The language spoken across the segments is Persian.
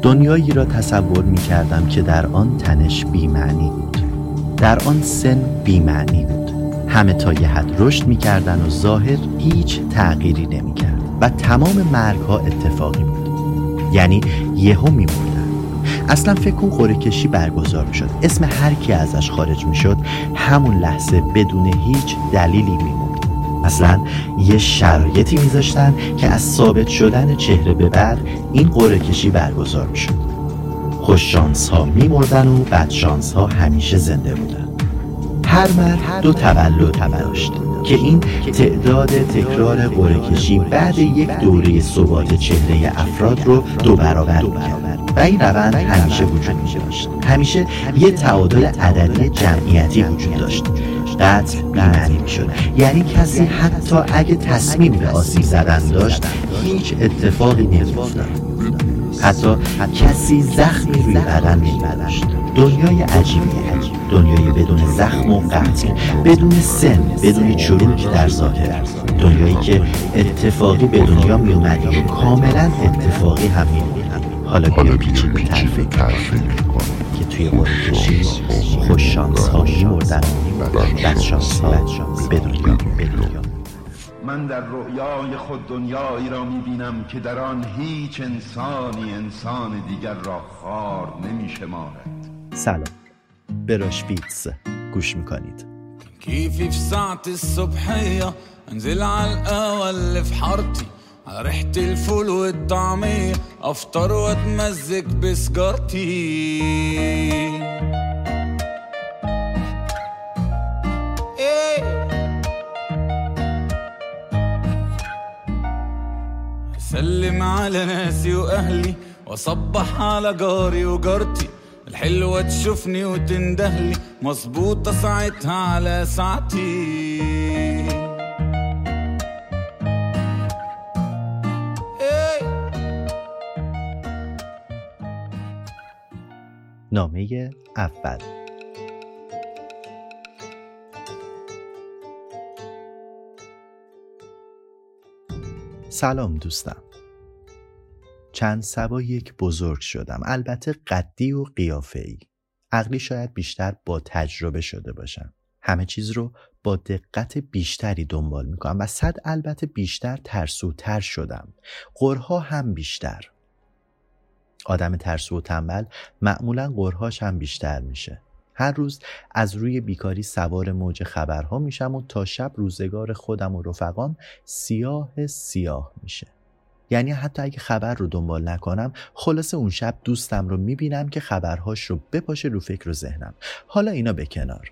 دنیایی را تصور می کردم که در آن تنش بی‌معنی بود، در آن سن بی‌معنی بود. همه تا یه حد رشد می کردن و ظاهر هیچ تغییری نمی کرد و تمام مرگ ها اتفاقی بود، یعنی یهو می مردن. اصلا فکر کن قرعه کشی برگزار می شد، اسم هر کی ازش خارج می شد همون لحظه بدون هیچ دلیلی می مرد. اصلا یه شرایطی می ذاشتن که از ثابت شدن چهره به بعد این قرعه کشی برگزار می شد. خوش شانس ها می مردن و بد شانس ها همیشه زنده بودن. هر مرد 2 تولد داشت که این تعداد تکرار قرعه کشی بعد یک دوره ثبات چهره افراد رو 2 برابر می‌کرد و این روند همیشه وجود داشت. همیشه یه تعادل عددی جمعیتی وجود داشت. قتل بی‌معنی می‌شد، یعنی کسی حتی اگه تصمیم به آسیب زدن داشت هیچ اتفاقی نمی‌افتاد. حتی کسی زخمی روی بدن نمی‌داشت. دنیای عجیبیه، دنیای بدون زخم و قتل، بدون سن، بدون چروک در ظاهر، دنیایی که اتفاقی به دنیا می اومدی و کاملا اتفاقی هم می اومدی. حالا بیا پیچیده تر که توی قرعه کشی خوش شانس ها می مردن و بد شانس ها به دنیا. من در رؤیای خود دنیایی را می‌بینم که در آن هیچ انسانی انسان دیگر را خوار نمی‌شمارد. سلام، به راشفیتس گوش میکنید. كيفي في ساعة الصبحية انزل على القهوة اللي في حارتي على ريحة الفول والطعمية افطر واتمزج بسجارتي. سلم على ناسي واهلي واصبح على جاري وجارتي الحلوة تشوفني وتندهلي مظبوطة ساعتها على ساعتي. نامه اول. سلام دوستم. چند سبا یک بزرگ شدم، البته قدی و قیافه‌ای. عقلی شاید بیشتر با تجربه شده باشم. همه چیز رو با دقت بیشتری دنبال میکنم و صد البته بیشتر ترسوتر شدم. غرها هم بیشتر. آدم ترسو و تنبل معمولاً غرهاش هم بیشتر میشه. هر روز از روی بیکاری سوار موج خبرها میشم و تا شب روزگار خودم و رفقام سیاه میشه. یعنی حتی اگه خبر رو دنبال نکنم، خلاصه اون شب دوستم رو میبینم که خبرهاش رو بپاشه رو فکر و ذهنم. حالا اینا به کنار،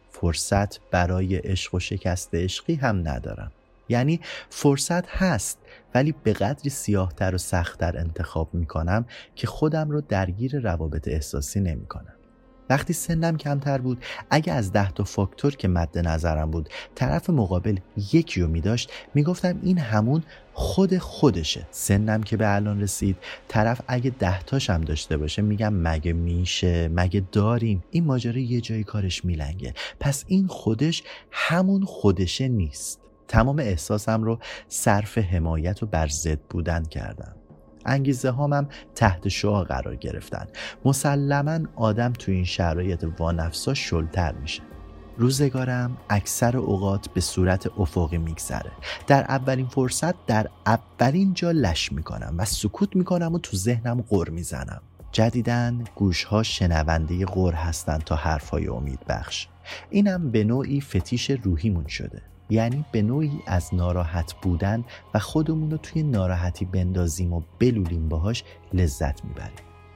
فرصت برای عشق و شکست عشقی هم ندارم. یعنی فرصت هست ولی به قدری سیاه‌تر و سخت‌تر انتخاب میکنم که خودم رو درگیر روابط احساسی نمیکنم. وقتی سنم کمتر بود، اگه از 10 تا فاکتور که مد نظرم بود طرف مقابل یکی رو میداشت، میگفتم این همون خودشه. سنم که به الان رسید، طرف اگه 10 تاشم داشته باشه میگم مگه میشه، مگه داریم، این ماجرا یه جایی کارش میلنگه. پس این خودش همون خودشه نیست. تمام احساسم رو صرف حمایت و بر ضد بودن کردم. انگیزه هامم تحت شعاع قرار گرفتن. مسلماً آدم تو این شرایط وانفسا شلتر میشه. روزگارم اکثر اوقات به صورت افقی میگذره. در اولین فرصت در اولین جا لش میکنم و سکوت میکنم و تو ذهنم غر میزنم. جدیداً گوشها شنونده غر هستن تا حرفای امید بخش. اینم به نوعی فتیش روحیمون شده. یعنی به نوعی از ناراحت بودن و خودمون رو توی ناراحتی بندازیم و بلولیم باهاش لذت میبریم.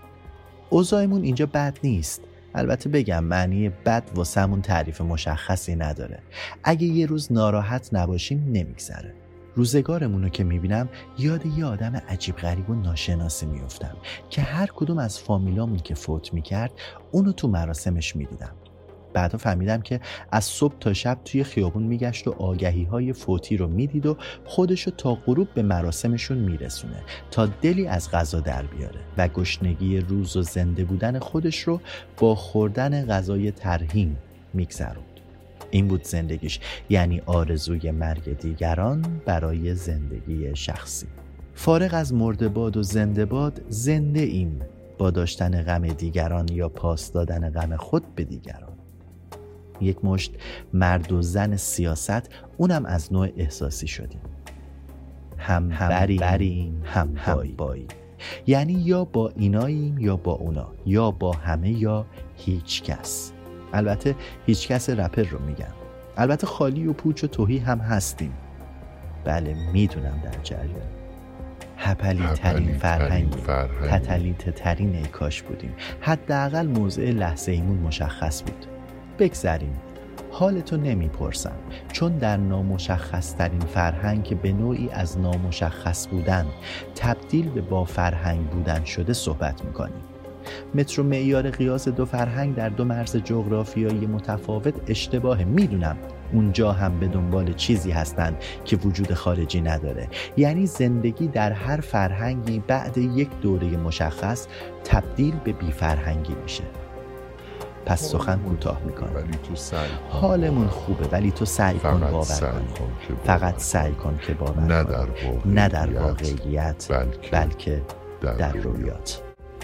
اوضاعمون اینجا بد نیست. البته بگم معنی بد واسمون تعریف مشخصی نداره. اگه یه روز ناراحت نباشیم نمیگذره. روزگارمون رو که میبینم یاد یه آدم عجیب غریب و ناشناسی میفتم که هر کدوم از فامیلامون که فوت میکرد اونو تو مراسمش میدیدم. بعدا فهمیدم که از صبح تا شب توی خیابون میگشت و آگهی‌های فوتی رو میدید و خودشو تا غروب به مراسمشون میرسونه تا دلی از غذا در بیاره و گشنگی روز و زنده بودن خودش رو با خوردن غذای ترحیم میگذروند. این بود زندگیش، یعنی آرزوی مرگ دیگران برای زندگی شخصی. فارغ از مرده باد و زنده باد، زنده ایم با داشتن غم دیگران یا پاس دادن غم خود به دیگران. یک مشت مرد و زن سیاست، اونم از نوع احساسی شدیم. هم بریم هم بایی. یعنی یا با ایناییم یا با اونا، یا با همه یا هیچ کس. البته هیچ کس رپر رو میگم. البته خالی و پوچ و تهی هم هستیم. بله میدونم در جریان. هپلی ترین فرهنگی، تتلیت ترین ایکاش بودیم. حداقل موضع لحظه ایمون مشخص بود. بگذریم. حالتو نمیپرسم، چون در نامشخص ترین فرهنگ که به نوعی از نامشخص بودن تبدیل به با فرهنگ بودن شده صحبت میکنیم. متر و معیار قیاس دو فرهنگ در دو مرز جغرافیایی متفاوت اشتباهه. میدونم اونجا هم به دنبال چیزی هستن که وجود خارجی نداره. یعنی زندگی در هر فرهنگی بعد یک دوره مشخص تبدیل به بی فرهنگی میشه. پس سخن کوتاه میکنم. حالمون خوبه ولی تو سعی کن باور کنی. فقط سعی کن که باور کنی. نه در واقعیت بلکه در رویات.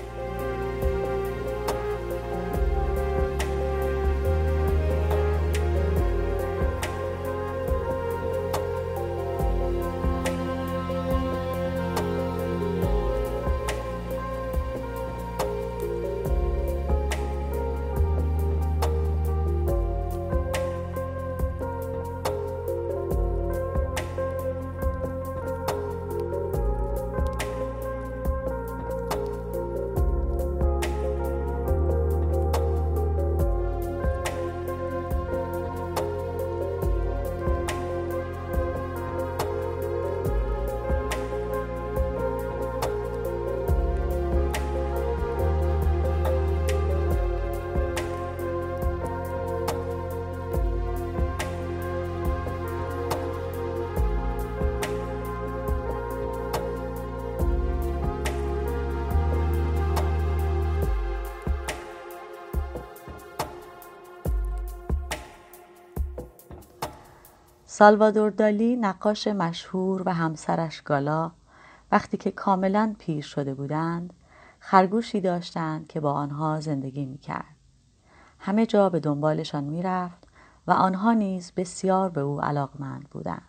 سالوادور دالی، نقاش مشهور و همسرش گالا، وقتی که کاملاً پیر شده بودند، خرگوشی داشتند که با آنها زندگی می‌کرد. همه جا به دنبالشان می‌رفت و آنها نیز بسیار به او علاقمند بودند.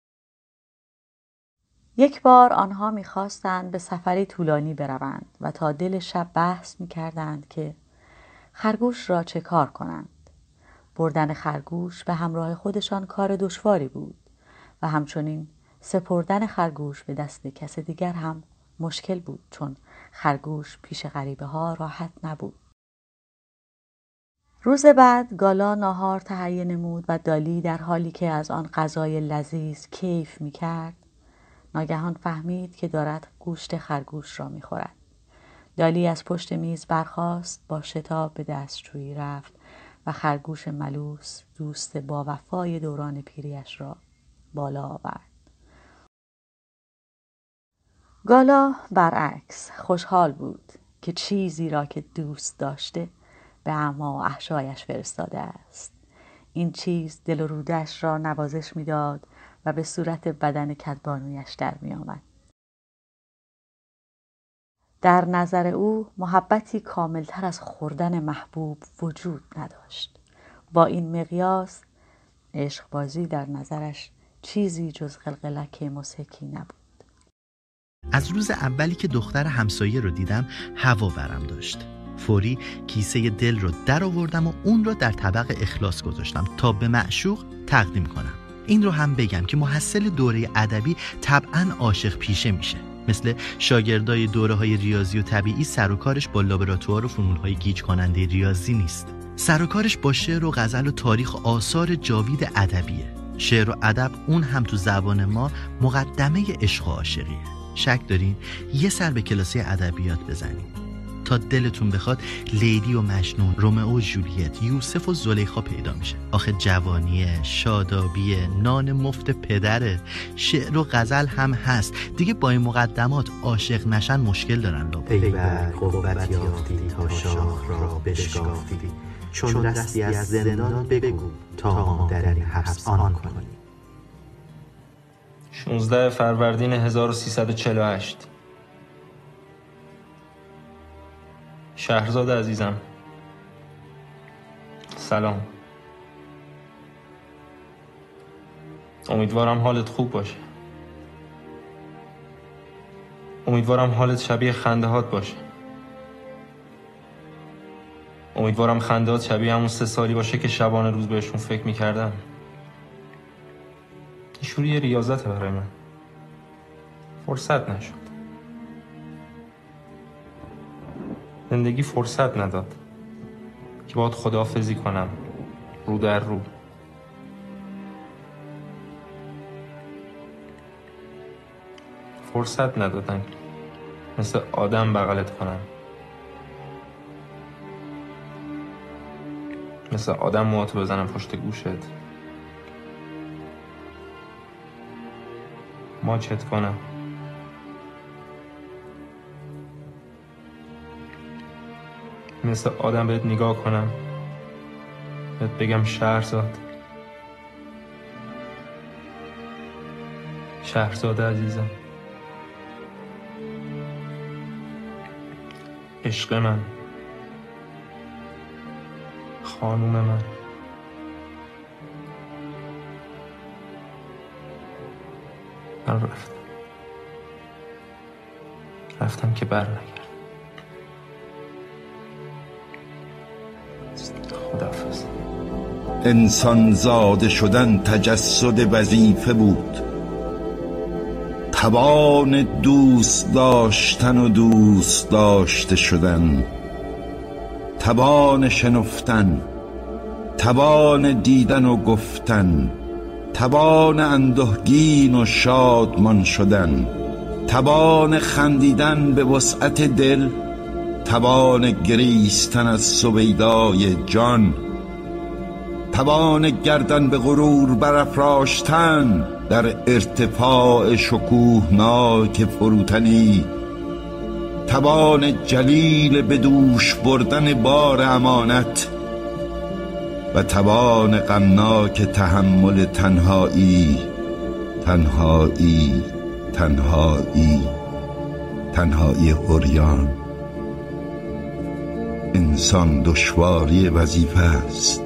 یک بار آنها می‌خواستند به سفری طولانی بروند و تا دل شب بحث می‌کردند که خرگوش را چه کار کنند. بردن خرگوش به همراه خودشان کار دشواری بود و همچنین سپردن خرگوش به دست کس دیگر هم مشکل بود، چون خرگوش پیش غریبه ها راحت نبود. روز بعد گالا ناهار تهیه نمود و دالی در حالی که از آن غذای لذیذ کیف می کرد، ناگهان فهمید که دارد گوشت خرگوش را می خورد. دالی از پشت میز برخاست، با شتاب به دستشویی رفت و خرگوش ملوس، دوست با وفای دوران پیریش را بالا آورد. گالا برعکس خوشحال بود که چیزی را که دوست داشته به اعما و احشایش فرستاده است. این چیز دل و روده‌اش را نوازش می‌داد و به صورت بدن کدبانویش در می‌آمد. در نظر او محبتی کاملتر از خوردن محبوب وجود نداشت. با این مقیاس عشقبازی در نظرش چیزی جز قلقلک مضحکی نبود. از روز اولی که دختر همسایه رو دیدم هوا ورم داشت. فوری کیسه دل رو در آوردم و اون رو در طبق اخلاص گذاشتم تا به معشوق تقدیم کنم. این رو هم بگم که محصل دوره ادبی طبعاً عاشق پیشه میشه. مثل شاگردای دوره‌های ریاضی و طبیعی سر و کارش با لابراتوار و فرمول‌های گیج کننده ریاضی نیست. سر و کارش با شعر و غزل و تاریخ و آثار جاوید ادبیه. شعر و ادب اون هم تو زبان ما مقدمه عشق و عاشقیه. شک دارین یه سر به کلاسی ادبیات بزنین تا دلتون بخواد لیلی و مجنون، رومئو و ژولیت، یوسف و زلیخا پیدا میشه. آخه جوانیه، شادابیه، نان مفت پدره، شعر و غزل هم هست. دیگه با این مقدمات عاشق نشن مشکل دارن. پیبر قوت یافتی تا شاه را بشکافتی، چون رستی از زندان بگو تا ما در این حبس آن کنی. 16 فروردین 1348. شهرزاد عزیزم، سلام. امیدوارم حالت خوب باشه. امیدوارم حالت شبیه خندهات باشه. امیدوارم خندهات شبیه همون 3 سالی باشه که شبانه روز بهشون فکر میکردم. ایشون یه ریاضته برای من. فرصت نشد. زندگی فرصت نداد که باهات خداحافظی کنم رو در رو. فرصت ندادن مثل آدم بغلت کنم، مثل آدم موهاتو بزنم پشت گوشت، ماچت کنم، مثل آدم بهت نگاه کنم، بهت بگم شهرزاد، شهرزاد عزیزم، عشق من، خانوم من. من رفتم که بر نگردم. خداحافظ. انسان زاده شدن تجسد وظیفه بود، توان دوست داشتن و دوست داشته شدن، توان شنفتن، توان دیدن و گفتن، توان اندوهگین و شادمان شدن، توان خندیدن به وسعت دل، توان گریستن از سویدای جان، توان گردن به غرور برافراشتن در ارتفاع شکوهناک فروتنی، توان جلیل به دوش بردن بار امانت و توان غمناک تحمل تنهایی، تنهایی، تنهایی، تنهایی عریان. انسان دشواری وظیفه است.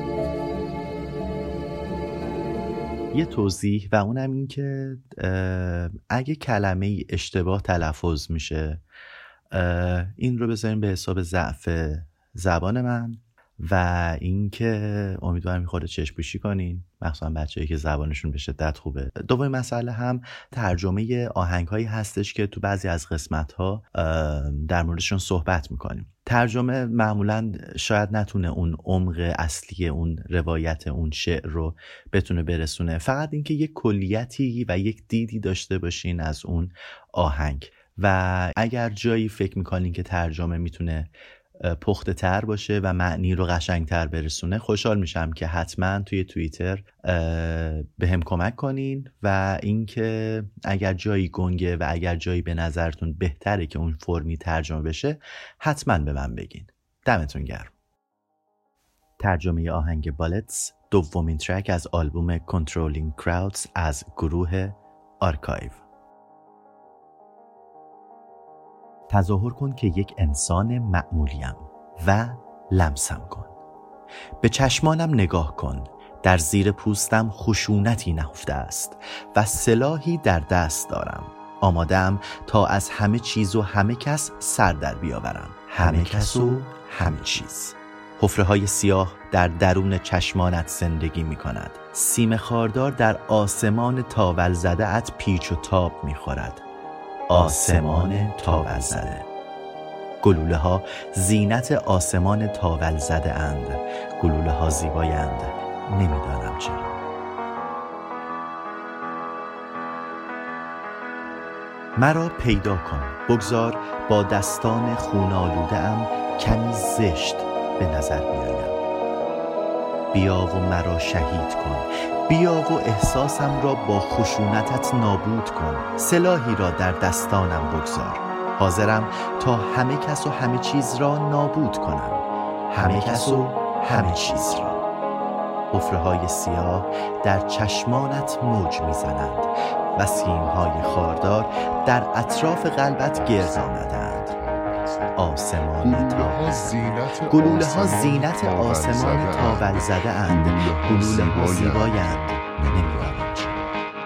یه توضیح و اونم این که اگه کلمه اشتباه تلفظ میشه این رو بذاریم به حساب ضعف زبان من و اینکه امیدوارم خود چشم‌پوشی کنین، مخصوصا بچه‌ای که زبانشون به شدت خوبه. دومین مسئله هم ترجمه آهنگ‌هایی هستش که تو بعضی از قسمت‌ها در موردشون صحبت می‌کنیم. ترجمه معمولاً شاید نتونه اون عمق اصلی اون روایت اون شعر رو بتونه برسونه، فقط اینکه یک کلیتی و یک دیدی داشته باشین از اون آهنگ و اگر جایی فکر می‌کنین که ترجمه میتونه پخته تر باشه و معنی رو قشنگ تر برسونه، خوشحال میشم که حتما توی توییتر به هم کمک کنین و اینکه اگر جایی گنگه و اگر جایی به نظرتون بهتره که اون فرمی ترجمه بشه حتما به من بگین. دمتون گرم. ترجمه آهنگ بالتس، دومین ترک از آلبوم Controlling Crowds از گروه آرکایو. تظاهر کن که یک انسان معمولیم و لمسم کن. به چشمانم نگاه کن. در زیر پوستم خشونتی نهفته است و سلاحی در دست دارم. آماده‌ام تا از همه چیز و همه کس سر در بیاورم. همه کس و همه چیز. حفره‌های سیاه در درون چشمانت زندگی می‌کند. سیم خاردار در آسمان تاول زده ات پیچ و تاب می‌خورد. آسمان تاول زده. گلوله ها زینت آسمان تاول زده اند. گلوله ها زیبایند، نمیدانم چرا. مرا پیدا کن، بگذار با دستان خون آلوده ام کمی زشت به نظر بیایم. بیا و مرا شهید کن، بیا و احساسم را با خشونتت نابود کن. سلاحی را در دستانم بگذار. حاضرم تا همه کس و همه چیز را نابود کنم. همه کس و همه چیز را. حفره‌های سیاه در چشمانت موج میزنند و سیم‌های خاردار در اطراف قلبت گرد آمدند. آسمان تاول. گلوله ها زینت آسمان تاول زده اند. گلوله ها زیبایند، نمی‌دانم چرا.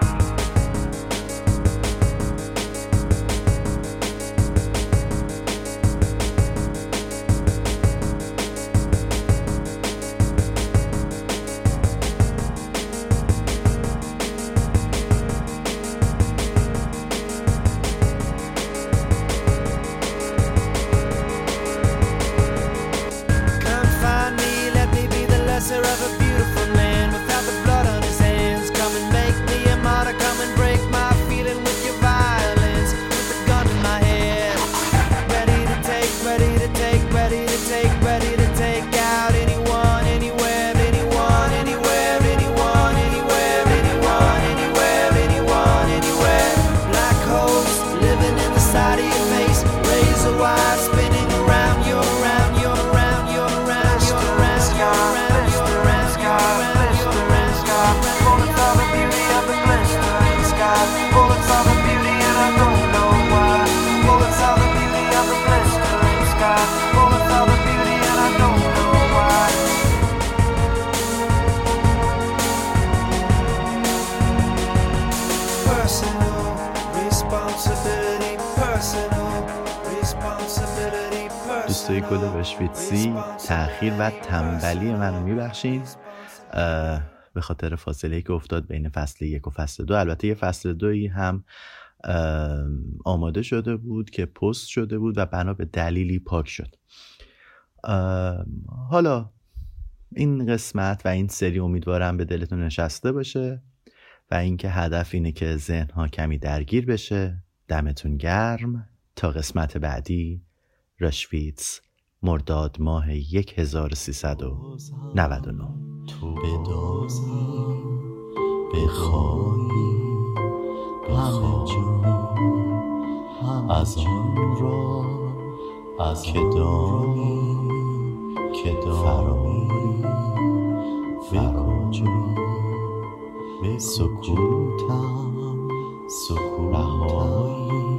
دوستای گل وشویتسی تأخیر و تنبلی منو میبخشین به خاطر فاصله‌ای که افتاد بین فصل 1 و فصل 2. البته یه فصل 2 هم آماده شده بود که پست شده بود و بنا به دلیلی پاک شد. حالا این قسمت و این سری امیدوارم به دلتون نشسته باشه و اینکه هدف اینه که ذهن‌ها کمی درگیر بشه. دمتون گرم. تا قسمت بعدی. راشویتس، مرداد ماه 1399. تو بدازی بخواهی همه جا از آن را از که دانی فراری به کجایی به سکوتم رهایی